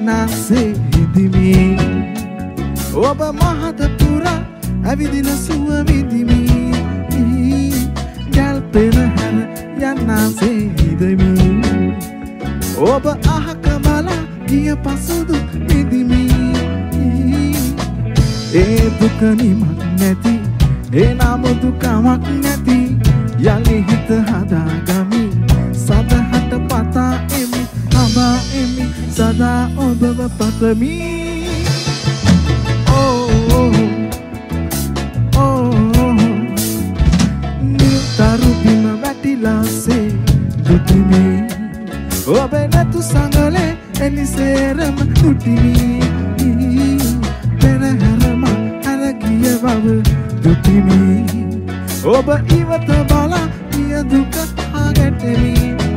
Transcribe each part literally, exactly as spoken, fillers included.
එන්නාසේ හිදිමි ඔබ මහත පුරා ඇවිදින සුව විදිමි ගල් පෙරහැර යන්නාසේ හිදමි ඔබ අහක බලා ගිය පසුදු විදිමි ඒ දුක නිමක් නැති ඒ නමුදු කමක් නැති යලි හිත හදාගමි සදහට පතා එමි හබා එමි සදා ඔබව පතමි ඕ ඕ නිතරු බිම වැටිලාසේ දුටිමි ඔබ නැතු සංගලේ එලිසේරම දුටිමි පෙරහැරම හැරගිය බව දුටිමි ඔබ ඉවත බලා පිය දුක හා ගැටෙමි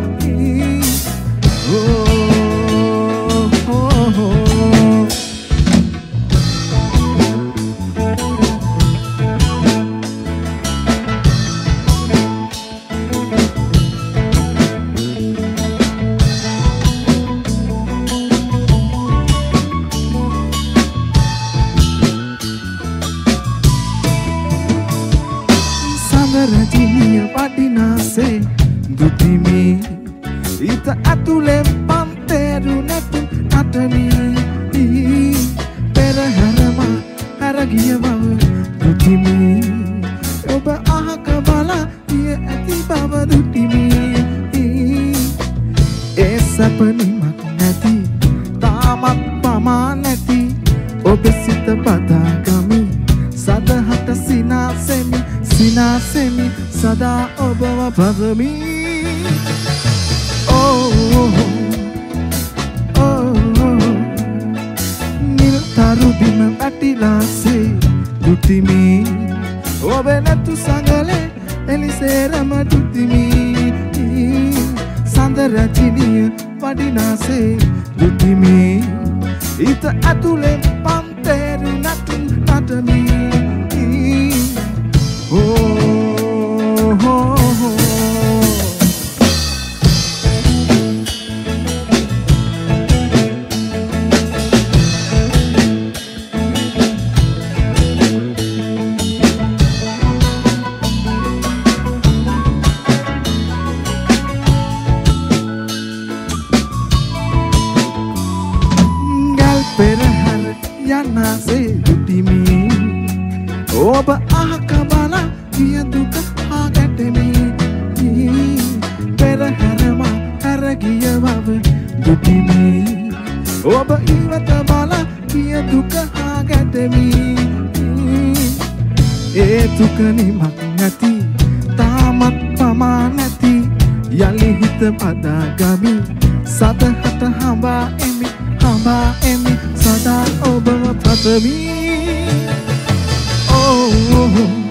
රජිනිය වඩිනාසේ දුටිමි ඊත අතුලෙන් පන්තේරු නැතු අටමි පෙරහැරම හැරගිය බව දුටිමි ඔබ අහක බලා පිය ඇති බව දුටිමි ඒ සපනිමක් නැති තාමත් පමා නැති ඔබ සිත පදාගමි සදහට සිනාසෙමි සිනාසෙමි සදා ඔබව පතමි ඕ ඕ නිල්තරු බිම වැටිලාසේ දුටිමි ඔබ නැතු සංගලේ එලිසේරම දුටිමි සඳ රජිනිය වඩිනාසේ දුටිමි ඊත ඇතුලෙන් පන්තේරු නටු නටමි පෙරහැර යන්නාසේ දුටිමි ඔබ අහක බලා පිය දුක හා ගැටෙමි පෙරහැරම හැරගිය බව දුටිමි ඔබ ඉවත බලා පිය දුක හා ගැටෙමි ඒ දුක නිමක් නැති තාමත් පමා නැති යලි හිත පදාගමි සදහට හඹා එමි හඹා එමි සදා ඔබව පතමි ඕ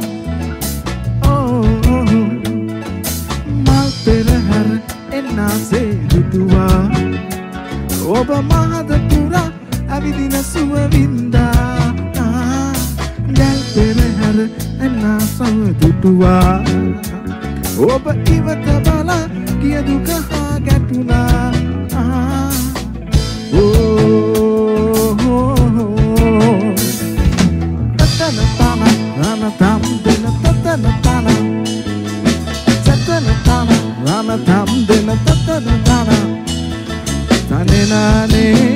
ඕ මල් පෙරහැර එන්නාසේ දුටුවා ඔබ මහද පුරා ඇවිදින සුව වින්දා ගල් පෙරහැර එන්නාසව දුටුවා ඔබ ඉවත බලා ගිය දුක හා ගැටුණා Tam de na ta ta na ta na, ta ne na ne.